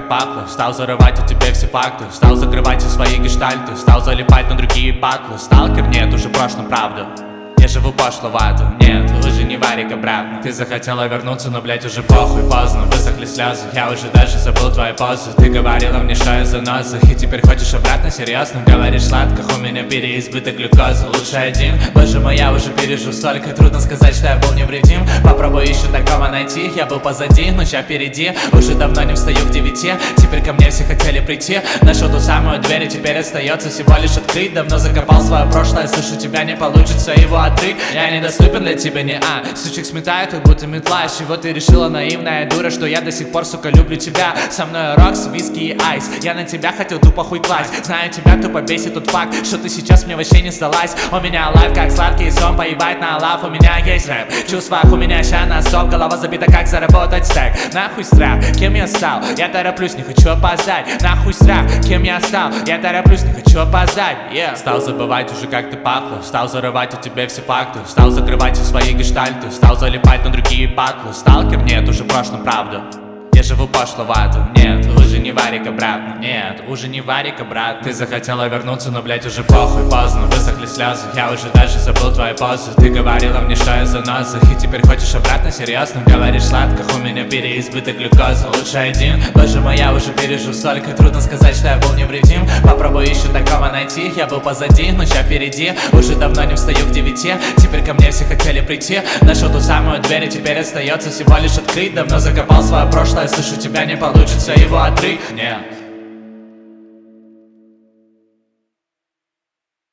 пахло. Стал зарывать о тебе все факты, стал закрывать все свои гештальты, стал залипать на другие батлы. Сталкер, нет, уже в прошлом, правда. Я живу пошловато, нет, лыжи не варик обратно. Ты захотела вернуться, но, блять, уже похуй, поздно. Высохли слезы, я уже даже забыл твои позы. Ты говорила мне, что я заноза, и теперь хочешь обратно, серьезно? Говоришь сладко, у меня переизбыток глюкозы. Лучше один, боже мой, я уже пережил столько. Трудно сказать, что я был невредим. Попробуй еще такого найти, я был позади, но ща впереди. Уже давно не встаю к 9, теперь ко мне все хотели прийти. Нашел ту самую дверь, и теперь остается всего лишь открыть. Давно закопал свое прошлое, слышу, тебя не получится его отрыть. Я недоступен для тебя, не сучек сметаю, как будто метла. С чего ты решила, наивная дура, что я до сих пор, сука, люблю тебя? Со мной рокс, виски и айс. Я на тебя хотел тупо хуй класть. Знаю, тебя тупо бесит тот факт, что ты сейчас мне вообще не сдалась. У меня лайф как сладкий сон, поебать на лав. У меня есть рэп, чувствах у меня ща на стоп. Голова забита, как заработать стек. Нахуй страх, кем я стал? Я тороплюсь, не хочу опоздать. Нахуй страх, кем я стал? Я тороплюсь, не хочу опоздать. Стал забывать уже, как ты пахла. Стал зарывать о тебе все факты, стал закрывать все свои гештальты, стал залипать на другие батлы. Сталкер, нет, уже в прошлом, правда. Я живу пошловато, нет, лыжи не варик обратно. Нет, уже не варик обратно. Ты захотела вернуться, но, блять, уже похуй, поздно. Высохли слезы, я уже даже забыл твои позы. Ты говорила мне, что я заноза, и теперь хочешь обратно, серьезно? Говоришь сладко, у меня переизбыток глюкозы. Лучше один, боже мой, я уже пережил столько. Трудно сказать, что я был невредим. Попробуй еще такого найти, я был позади, но ща впереди. Уже давно не встаю к 9, теперь ко мне все хотели прийти. Нашел ту самую дверь, и теперь остается всего лишь открыть. Давно закопал свое прошлое, слышу, тебя не получится его отрыть. Нет.